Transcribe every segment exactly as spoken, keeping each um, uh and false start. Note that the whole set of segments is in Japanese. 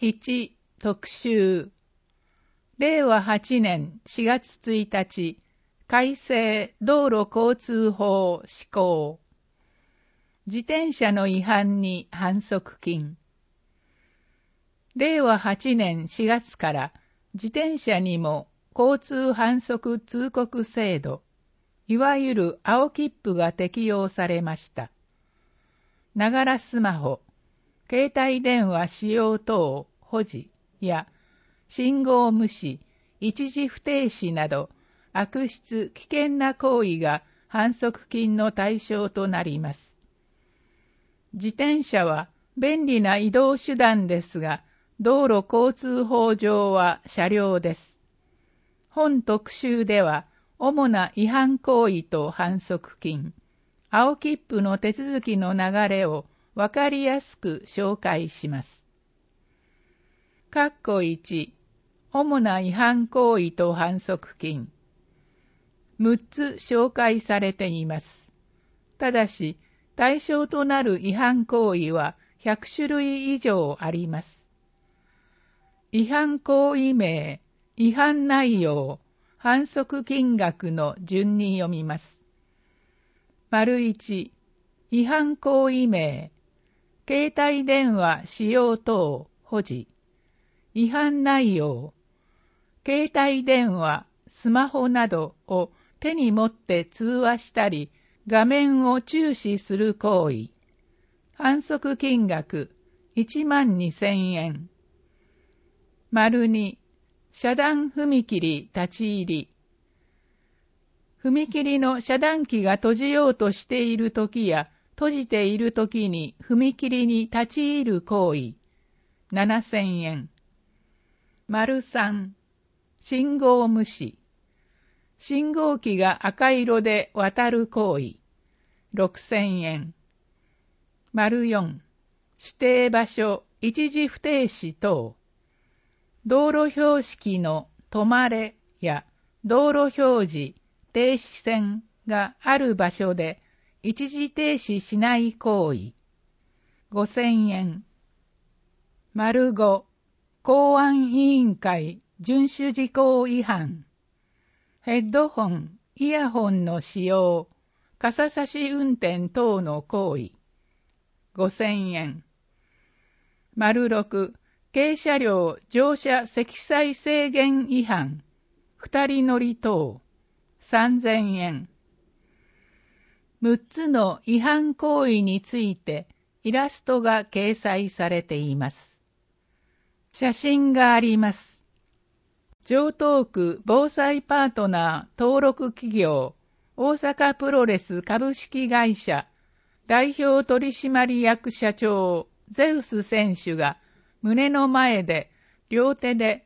いち特集れいわはちねんしがつついたち改正道路交通法施行。自転車の違反に反則金。れいわはちねんしがつから自転車にも交通反則通告制度、いわゆる青切符が適用されました。ながらスマホ、携帯電話使用等保持や信号無視、一時不停止など悪質危険な行為が反則金の対象となります。自転車は便利な移動手段ですが、道路交通法上は車両です。本特集では、主な違反行為と反則金、青切符の手続きの流れをわかりやすく紹介します。括弧いち、主な違反行為と反則金。むっつ紹介されています。ただし、対象となる違反行為はひゃくしゅるい以上あります。違反行為名、違反内容、反則金額の順に読みます。丸いち、違反行為名、携帯電話使用等保持。違反内容、携帯電話、スマホなどを手に持って通話したり、画面を注視する行為。反則金額いちまんにせんえん。丸に、遮断踏切立ち入り。踏切の遮断機が閉じようとしているときや、閉じているときに踏切に立ち入る行為。ななせんえん。丸さん、信号無視。信号機が赤色で渡る行為。ろくせんえん。丸よん、指定場所、一時不停止等。道路標識の止まれや道路表示、停止線がある場所で一時停止しない行為。ごせんえん。丸ご、公安委員会遵守事項違反。ヘッドホン、イヤホンの使用、傘差し運転等の行為。ごせんえん。丸ろく、軽車両乗車積載制限違反。二人乗り等。さんぜんえん。むっつの違反行為についてイラストが掲載されています。写真があります。城東区防災パートナー登録企業大阪プロレス株式会社代表取締役社長ゼウス選手が胸の前で両手で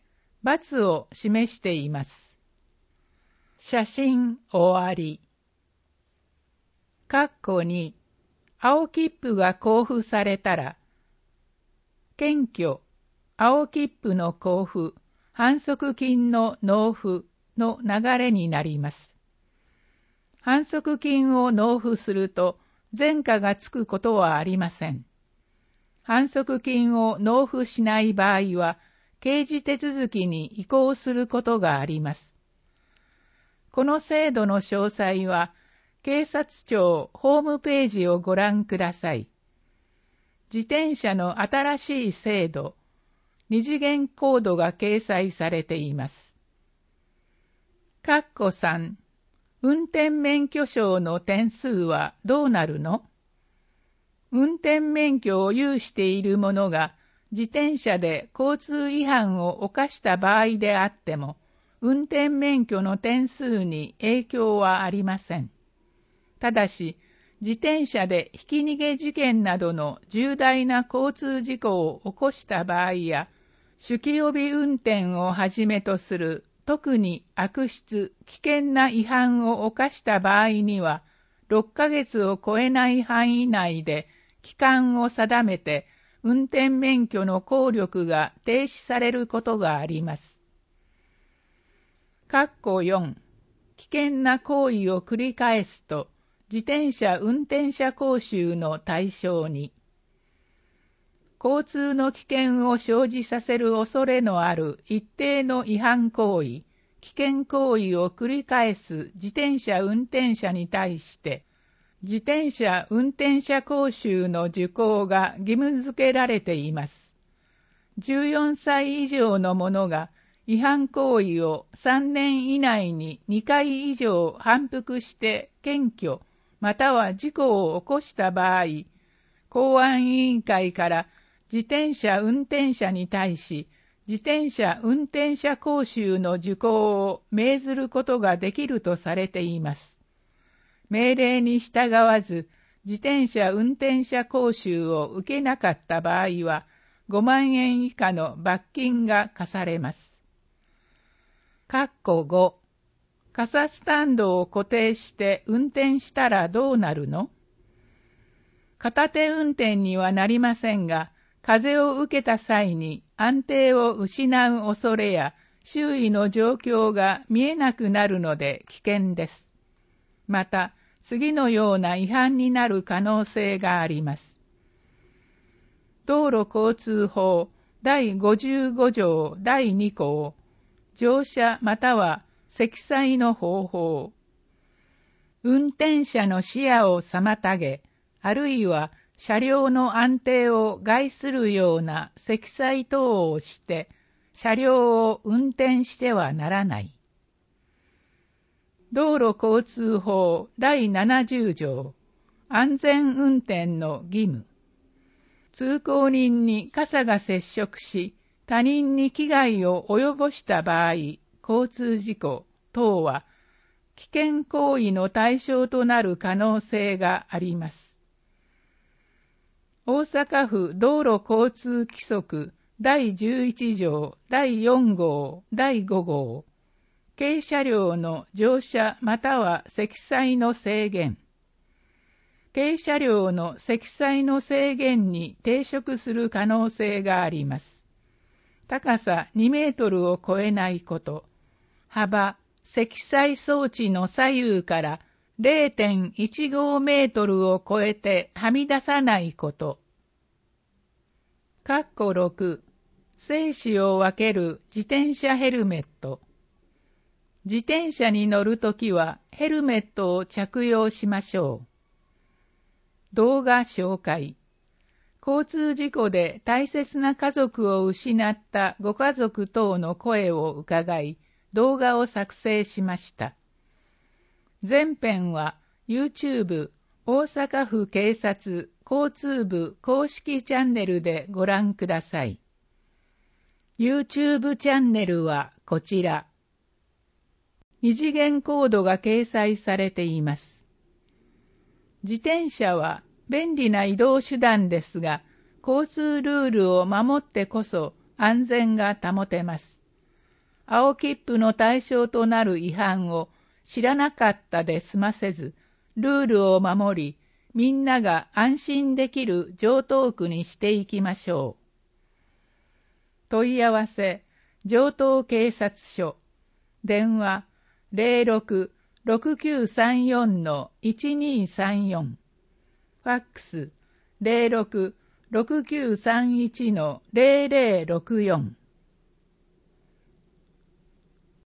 ×を示しています。写真終わり。括弧に青切符が交付されたら、検挙、青切符の交付、反則金の納付の流れになります。反則金を納付すると前科がつくことはありません。反則金を納付しない場合は刑事手続きに移行することがあります。この制度の詳細は警察庁ホームページをご覧ください。自転車の新しい制度、二次元コードが掲載されています。括弧さん、運転免許証の点数はどうなるの？運転免許を有している者が自転車で交通違反を犯した場合であっても、運転免許の点数に影響はありません。ただし、自転車でひき逃げ事件などの重大な交通事故を起こした場合や、酒気帯び運転をはじめとする特に悪質、危険な違反を犯した場合には、ろっかげつを超えない範囲内で期間を定めて運転免許の効力が停止されることがあります。括弧よん、危険な行為を繰り返すと、自転車運転者講習の対象に、 交通の危険を生じさせる恐れのある一定の違反行為、危険行為を繰り返す自転車運転者に対して、自転車運転者講習の受講が義務付けられています。じゅうよんさい以上の者が違反行為をさんねん以内ににかい以上反復して検挙または事故を起こした場合、公安委員会から自転車運転者に対し、自転車運転者講習の受講を命ずることができるとされています。命令に従わず、自転車運転者講習を受けなかった場合は、ごまんえん以下の罰金が課されます。括弧ご、傘スタンドを固定して運転したらどうなるの？片手運転にはなりませんが、風を受けた際に安定を失う恐れや周囲の状況が見えなくなるので危険です。また、次のような違反になる可能性があります。道路交通法だいごじゅうごじょうだいにこう、乗車または積載の方法。運転者の視野を妨げ、あるいは車両の安定を害するような積載等をして、車両を運転してはならない。道路交通法だいななじゅうじょう、安全運転の義務。通行人に傘が接触し、他人に危害を及ぼした場合、交通事故等は、危険行為の対象となる可能性があります。大阪府道路交通規則だいじゅういちじょうだいよんごうだいごごう、軽車両の乗車または積載の制限。軽車両の積載の制限に抵触する可能性があります。高さにメートルを超えないこと、幅、積載装置の左右から れいてんいちごメートルを超えてはみ出さないこと。括弧ろく、生死を分ける自転車ヘルメット。自転車に乗るときはヘルメットを着用しましょう。動画紹介。交通事故で大切な家族を失ったご家族等の声を伺い、動画を作成しました。前編は YouTube 大阪府警察交通部公式チャンネルでご覧ください。YouTube チャンネルはこちら。二次元コードが掲載されています。自転車は便利な移動手段ですが、交通ルールを守ってこそ安全が保てます。青切符の対象となる違反を知らなかったで済ませず、ルールを守り、みんなが安心できる常套句にしていきましょう。問い合わせ、城東警察署、電話 ゼロろく ろくきゅうさんよん いちにさんよん、ファックス ゼロろく ろくきゅうさんいち ゼロゼロろくよん。